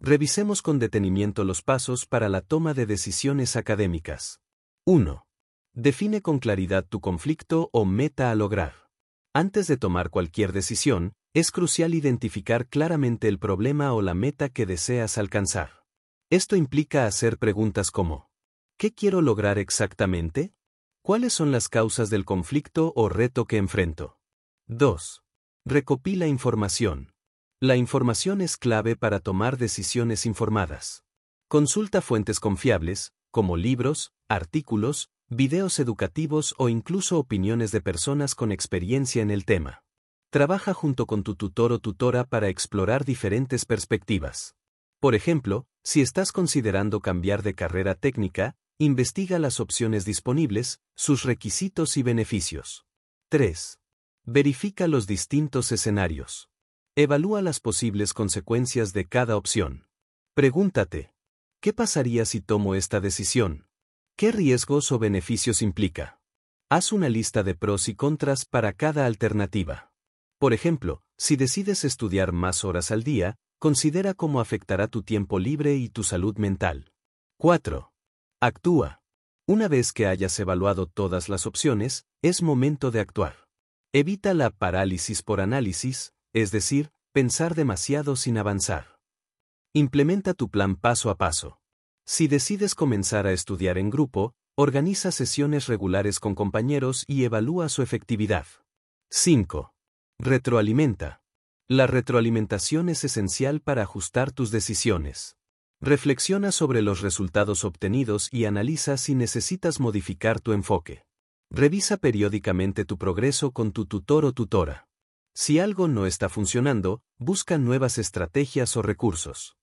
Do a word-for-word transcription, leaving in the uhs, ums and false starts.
Revisemos con detenimiento los pasos para la toma de decisiones académicas. uno. Define con claridad tu conflicto o meta a lograr. Antes de tomar cualquier decisión, es crucial identificar claramente el problema o la meta que deseas alcanzar. Esto implica hacer preguntas como: ¿qué quiero lograr exactamente? ¿Cuáles son las causas del conflicto o reto que enfrento? dos. Recopila información. La información es clave para tomar decisiones informadas. Consulta fuentes confiables, como libros, artículos, videos educativos o incluso opiniones de personas con experiencia en el tema. Trabaja junto con tu tutor o tutora para explorar diferentes perspectivas. Por ejemplo, si estás considerando cambiar de carrera técnica, investiga las opciones disponibles, sus requisitos y beneficios. tres. Verifica los distintos escenarios. Evalúa las posibles consecuencias de cada opción. Pregúntate: ¿qué pasaría si tomo esta decisión? ¿Qué riesgos o beneficios implica? Haz una lista de pros y contras para cada alternativa. Por ejemplo, si decides estudiar más horas al día, considera cómo afectará tu tiempo libre y tu salud mental. cuatro. Actúa. Una vez que hayas evaluado todas las opciones, es momento de actuar. Evita la parálisis por análisis, es decir, pensar demasiado sin avanzar. Implementa tu plan paso a paso. Si decides comenzar a estudiar en grupo, organiza sesiones regulares con compañeros y evalúa su efectividad. cinco. Retroalimenta. La retroalimentación es esencial para ajustar tus decisiones. Reflexiona sobre los resultados obtenidos y analiza si necesitas modificar tu enfoque. Revisa periódicamente tu progreso con tu tutor o tutora. Si algo no está funcionando, busca nuevas estrategias o recursos.